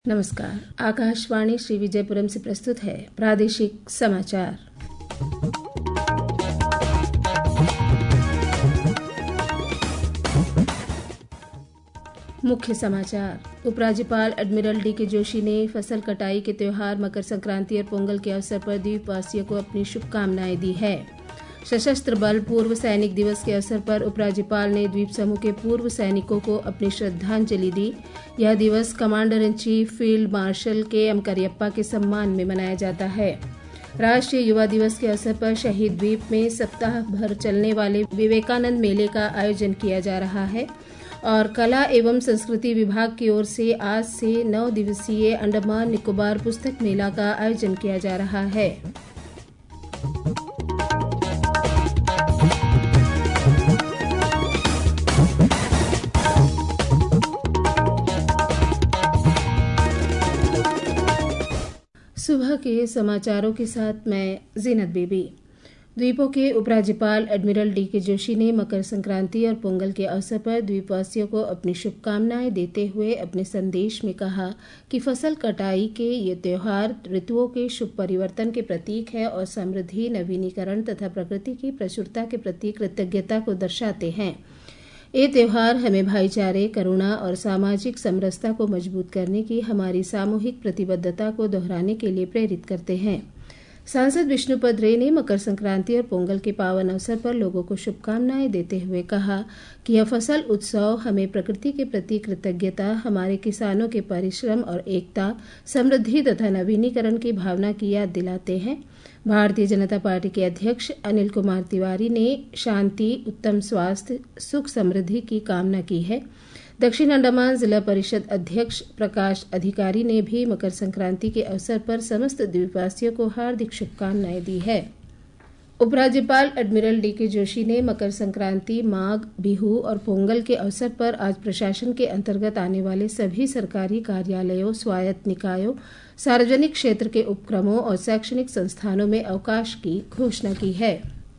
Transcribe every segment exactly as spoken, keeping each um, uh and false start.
नमस्कार। आकाशवाणी श्री विजयपुरम से प्रस्तुत है प्रादेशिक समाचार। मुख्य समाचार। उपराज्यपाल एडमिरल डी के जोशी ने फसल कटाई के त्योहार मकर संक्रांति और पोंगल के अवसर पर द्वीपवासियों को अपनी शुभकामनाएं दी है। सशस्त्र बल पूर्व सैनिक दिवस के अवसर पर उपराज्यपाल ने द्वीप समूह के पूर्व सैनिकों को अपनी श्रद्धांजलि दी। यह दिवस commander in chief field marshal K M Cariappa के सम्मान में मनाया जाता है। राष्ट्रीय युवा दिवस के अवसर पर शहीद द्वीप में सप्ताह भर चलने वाले विवेकानंद मेले का आयोजन किया जा रहा है और कला एवं संस्कृति विभाग की ओर से आज से नौ दिवसीय अंडमान निकोबार पुस्तक मेला का आयोजन किया जा रहा है। सुबह के समाचारों के साथ मैं जीनत बीबी। द्वीपों के उपराज्यपाल एडमिरल डी के जोशी ने मकर संक्रांति और पोंगल के अवसर पर द्वीपवासियों को अपनी शुभकामनाएं देते हुए अपने संदेश में कहा कि फसल कटाई के ये त्योहार ऋतुओं के शुभ परिवर्तन के प्रतीक है और समृद्धि, नवीनीकरण तथा प्रकृति की प्रचुरता के प्रति कृतज्ञता को दर्शाते हैं। ये त्योहार हमें भाईचारे, करुणा और सामाजिक समरसता को मजबूत करने की हमारी सामूहिक प्रतिबद्धता को दोहराने के लिए प्रेरित करते हैं। सांसद विष्णुपद रे ने मकर संक्रांति और पोंगल के पावन अवसर पर लोगों को शुभकामनाएं देते हुए कहा कि यह फसल उत्सव हमें प्रकृति के प्रति कृतज्ञता, हमारे किसानों के परिश्रम और एकता, समृद्धि तथा नवीनीकरण की भावना की याद दिलाते हैं। भारतीय जनता पार्टी के अध्यक्ष अनिल कुमार तिवारी ने शांति, उत्तम स्वास्थ्य, सुख समृद्धि की कामना की है। दक्षिण अंडमान जिला परिषद अध्यक्ष प्रकाश अधिकारी ने भी मकर संक्रांति के अवसर पर समस्त द्वीपवासियों को हार्दिक शुभकामनाएं दी है। उपराज्यपाल एडमिरल डी के जोशी ने मकर संक्रांति, माघ, बिहू और पोंगल के अवसर पर आज प्रशासन के अंतर्गत आने वाले सभी सरकारी कार्यालयों, स्वायत्त निकायों, सार्वजनिक क्षेत्र के उपक्रमों और शैक्षणिक संस्थानों में अवकाश की घोषणा की है।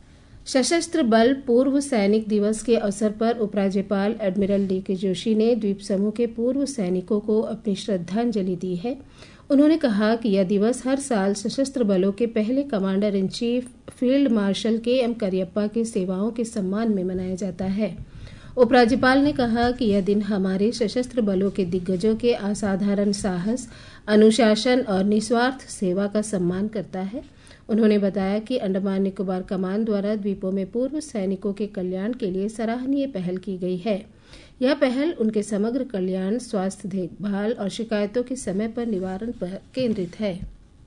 सशस्त्र बल पूर्व सैनिक दिवस के अवसर पर उपराज्यपाल एडमिरल डी के जोशी ने द्वीप समूह के पूर्व सैनिकों को अपनी श्रद्धांजलि दी है। उन्होंने कहा कि यह दिवस हर साल सशस्त्र बलों के पहले commander in chief field marshal K M Cariappa के सेवाओं के सम्मान में मनाया जाता है। उपराज्यपाल ने कहा कि यह दिन हमारे सशस्त्र बलों के दिग्गजों के असाधारण साहस, अनुशासन और निस्वार्थ सेवा का सम्मान करता है। उन्होंने बताया कि अंडमान निकोबार कमान द्वारा द्वीपों में पूर्व सैनिकों के कल्याण के लिए सराहनीय पहल की गई है। यह पहल उनके समग्र कल्याण, स्वास्थ्य देखभाल और शिकायतों के समय पर निवारण पर केंद्रित है।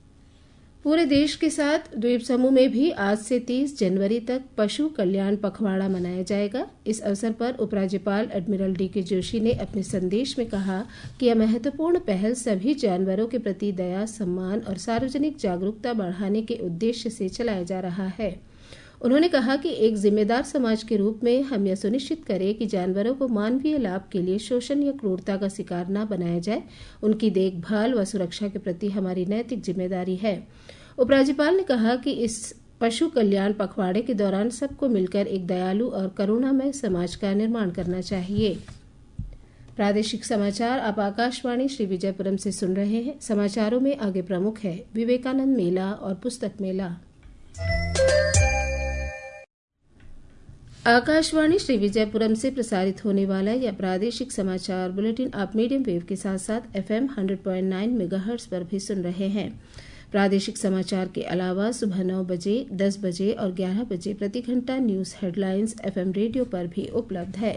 पूरे देश के साथ द्वीप समूह में भी आज से तीस जनवरी तक पशु कल्याण पखवाड़ा मनाया जाएगा। इस अवसर पर उपराज्यपाल एडमिरल डी के जोशी ने अपने संदेश में कहा कि यह महत्वपूर्ण पहल सभी जानवरों के प्रति दया, सम्मान और सार्वजनिक जागरूकता बढ़ाने के उद्देश्य से चलाया जा रहा है। उन्होंने कहा कि एक जिम्मेदार समाज के रूप में हम यह सुनिश्चित करें कि जानवरों को मानवीय लाभ के लिए शोषण या क्रूरता का शिकार न बनाया जाए। उनकी देखभाल व सुरक्षा के प्रति हमारी नैतिक जिम्मेदारी है। उपराज्यपाल ने कहा कि इस पशु कल्याण पखवाड़े के दौरान सबको मिलकर एक दयालु और करुणामय समाज का निर्माण करना चाहिए। प्रादेशिक समाचार आप आकाशवाणी श्री विजयपुरम से सुन रहे हैं। समाचारों में आगे प्रमुख है विवेकानंद मेला और पुस्तक मेला। आकाशवाणी श्री विजयपुरम से प्रसारित होने वाला यह प्रादेशिक समाचार बुलेटिन आप मीडियम वेव के साथ साथ एफएम सौ पॉइंट नौ मेगाहर्ट्ज पर भी सुन रहे हैं। प्रादेशिक समाचार के अलावा सुबह नौ बजे, दस बजे और ग्यारह बजे प्रति घंटा न्यूज हेडलाइंस एफएम रेडियो पर भी उपलब्ध है।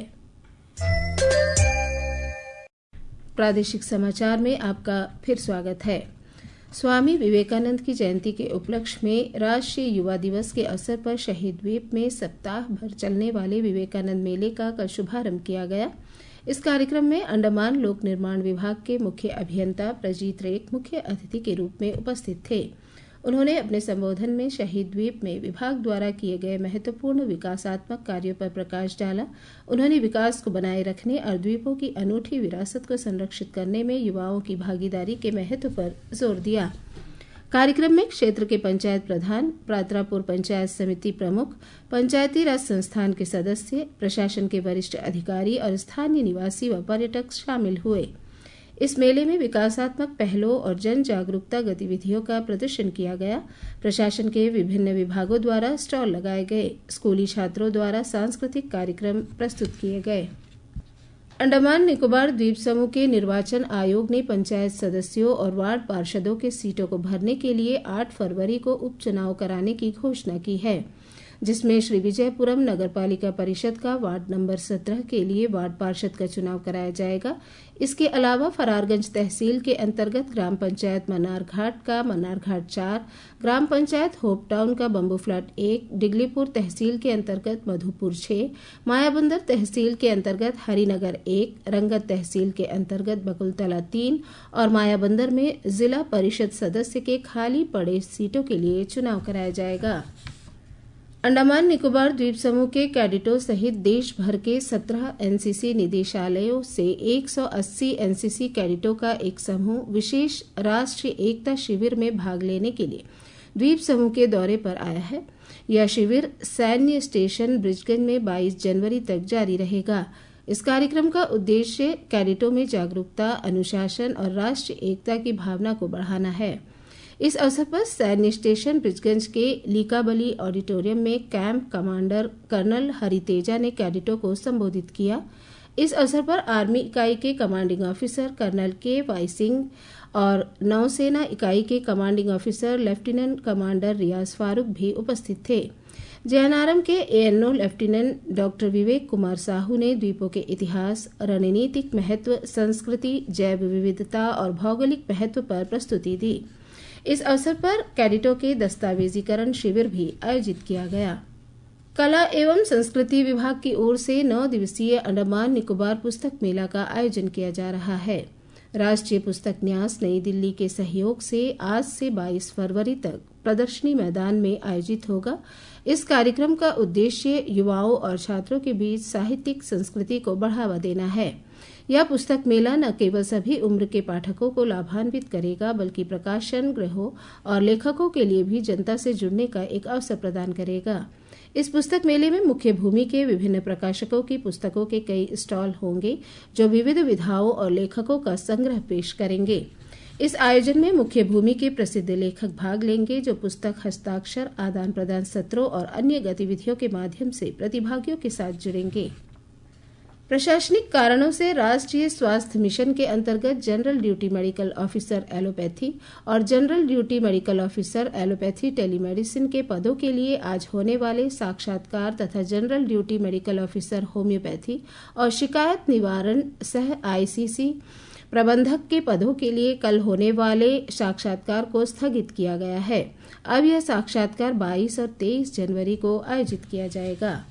प्रादेशिक समाचार में आपका फिर स्वागत है। स्वामी विवेकानंद की जयंती के उपलक्ष्य में राष्ट्रीय युवा दिवस के अवसर पर शहीद द्वीप में सप्ताह भर चलने वाले विवेकानंद मेले का कल शुभारंभ किया गया। इस कार्यक्रम में अंडमान लोक निर्माण विभाग के मुख्य अभियंता प्रजीत रेख मुख्य अतिथि के रूप में उपस्थित थे। उन्होंने अपने संबोधन में शहीद द्वीप में विभाग द्वारा किए गए महत्वपूर्ण विकासात्मक कार्यों पर प्रकाश डाला। उन्होंने विकास को बनाए रखने और द्वीपों की अनूठी विरासत को संरक्षित करने में युवाओं की भागीदारी के महत्व पर जोर दिया। कार्यक्रम में क्षेत्र के पंचायत प्रधान, पात्रापुर पंचायत समिति प्रमुख, पंचायती राज संस्थान के सदस्य, प्रशासन के वरिष्ठ अधिकारी और स्थानीय निवासी व पर्यटक शामिल हुए। इस मेले में विकासात्मक पहलों और जन जागरूकता गतिविधियों का प्रदर्शन किया गया। प्रशासन के विभिन्न विभागों द्वारा स्टॉल लगाए गए। स्कूली छात्रों द्वारा सांस्कृतिक कार्यक्रम प्रस्तुत किए गए। अंडमान निकोबार द्वीप समूह के निर्वाचन आयोग ने पंचायत सदस्यों और वार्ड पार्षदों के सीटों को भरने के लिए आठ फरवरी को उपचुनाव कराने की घोषणा की है, जिसमें श्री विजयपुरम नगरपालिका परिषद का वार्ड नंबर सत्रह के लिए वार्ड पार्षद का चुनाव कराया जाएगा। इसके अलावा फरारगंज तहसील के अंतर्गत ग्राम पंचायत मनारघाट का मनारघाट चार, ग्राम पंचायत होपटाउन का बम्बू फ्लैट एक, डिगलीपुर तहसील के अंतर्गत मधुपुर छह, मायाबंदर तहसील के अंतर्गत हरिनगर एक, रंगत तहसील के अंतर्गत बकुलतला तीन और मायाबंदर में जिला परिषद सदस्य के खाली पड़े सीटों के लिए चुनाव कराया जाएगा। अंडमान निकोबार द्वीप समूह के कैडेटों सहित देश भर के सत्रह एनसीसी निदेशालयों से एक सौ अस्सी एनसीसी कैडेटों का एक समूह विशेष राष्ट्रीय एकता शिविर में भाग लेने के लिए द्वीप समूह के दौरे पर आया है। यह शिविर सैन्य स्टेशन ब्रिजगंज में बाईस जनवरी तक जारी रहेगा। इस कार्यक्रम का उद्देश्य कैडेटों में जागरूकता, अनुशासन और राष्ट्रीय एकता की भावना को बढ़ाना है। इस अवसर पर सैन्य स्टेशन ब्रिजगंज के लीकाबली ऑडिटोरियम में कैंप कमांडर कर्नल हरितेजा ने कैडेटों को संबोधित किया। इस अवसर पर आर्मी इकाई के commanding officer colonel K Y Singh और नौसेना इकाई के commanding officer lieutenant commander Riyaz Farooq भी उपस्थित थे। जयनारम के ANO lieutenant doctor Vivek Kumar Sahu ने द्वीपों के इतिहास, रणनीतिक महत्व, संस्कृति, जैव विविधता और भौगोलिक महत्व पर प्रस्तुति दी। इस अवसर पर कैडेटों के दस्तावेजीकरण शिविर भी आयोजित किया गया। कला एवं संस्कृति विभाग की ओर से नौ दिवसीय अंडमान निकोबार पुस्तक मेला का आयोजन किया जा रहा है। राष्ट्रीय पुस्तक न्यास नई दिल्ली के सहयोग से आज से बाईस फरवरी तक प्रदर्शनी मैदान में आयोजित होगा। इस कार्यक्रम का उद्देश्य युवाओं और छात्रों के बीच साहित्यिक संस्कृति को बढ़ावा देना है। यह पुस्तक मेला न केवल सभी उम्र के पाठकों को लाभान्वित करेगा, बल्कि प्रकाशन गृहों और लेखकों के लिए भी जनता से जुड़ने का एक अवसर प्रदान करेगा। इस पुस्तक मेले में मुख्य भूमि के विभिन्न प्रकाशकों की पुस्तकों के कई स्टॉल होंगे, जो विविध विधाओं और लेखकों का संग्रह पेश करेंगे। इस आयोजन में मुख्य भूमि के प्रसिद्ध लेखक भाग लेंगे, जो पुस्तक हस्ताक्षर, आदान प्रदान सत्रों और अन्य गतिविधियों के माध्यम से प्रतिभागियों के साथ जुड़ेंगे। प्रशासनिक कारणों से राष्ट्रीय स्वास्थ्य मिशन के अंतर्गत general duty medical officer allopathy और general duty medical officer allopathy telemedicine के पदों के लिए आज होने वाले साक्षात्कार तथा general duty medical officer homeopathy और शिकायत निवारण सह आईसीसी प्रबंधक के पदों के लिए कल होने वाले साक्षात्कार को स्थगित किया गया है। अब यह साक्षात्कार बाईस और तेईस जनवरी को आयोजित किया जाएगा।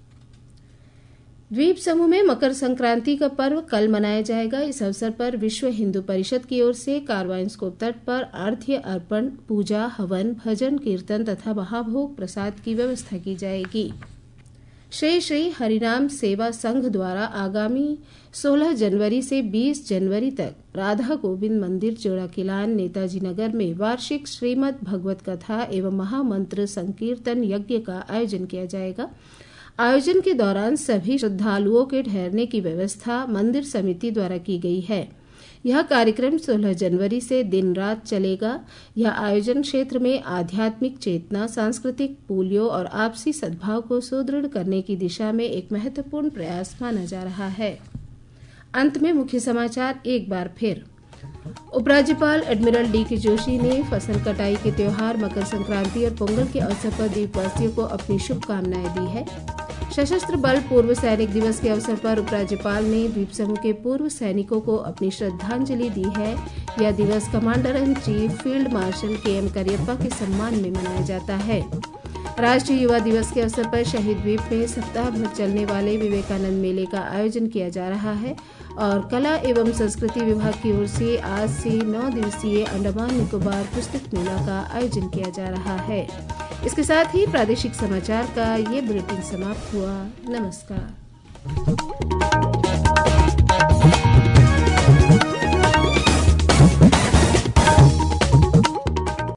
द्वीप समूह में मकर संक्रांति का पर्व कल मनाया जाएगा। इस अवसर पर विश्व हिंदू परिषद की ओर से कारवांस्कोप तट पर अर्घ्य अर्पण, पूजा, हवन, भजन, कीर्तन तथा महाभोग प्रसाद की व्यवस्था की जाएगी। श्री श्री हरिनाम सेवा संघ द्वारा आगामी सोलह जनवरी से बीस जनवरी तक राधा गोविंद मंदिर, जोड़ा किलान, नेताजी नगर में वार्षिक श्रीमद् भगवत कथा एवं महामंत्र संकीर्तन यज्ञ का आयोजन किया जाएगा। आयोजन के दौरान सभी श्रद्धालुओं के ठहरने की व्यवस्था मंदिर समिति द्वारा की गई है। यह कार्यक्रम सोलह जनवरी से दिन रात चलेगा। यह आयोजन क्षेत्र में आध्यात्मिक चेतना, सांस्कृतिक मूल्यों और आपसी सद्भाव को सुदृढ़ करने की दिशा में एक महत्वपूर्ण प्रयास माना जा रहा है। अंत में मुख्य समाचार एक बार फिर। उपराज्यपाल एडमिरल डी के जोशी ने फसल कटाई के त्योहार मकर संक्रांति और पोंगल के अवसर पर द्वीपवासियों को अपनी शुभकामनाएं दी है। सशस्त्र बल पूर्व सैनिक दिवस के अवसर पर उपराज्यपाल ने द्वीप समूह के पूर्व सैनिकों को अपनी श्रद्धांजलि दी है। यह दिवस commander in chief field marshal K M Cariappa के सम्मान में मनाया जाता है। राष्ट्रीय युवा दिवस के अवसर पर शहीद द्वीप में सप्ताह भर चलने वाले विवेकानंद मेले का आयोजन किया जा रहा है और कला एवं संस्कृति विभाग की ओर से आज से नौ दिवसीय अंडमान निकोबार पुस्तक मेला का आयोजन किया जा रहा है। इसके साथ ही प्रादेशिक समाचार का ये बुलेटिन समाप्त हुआ। नमस्कार।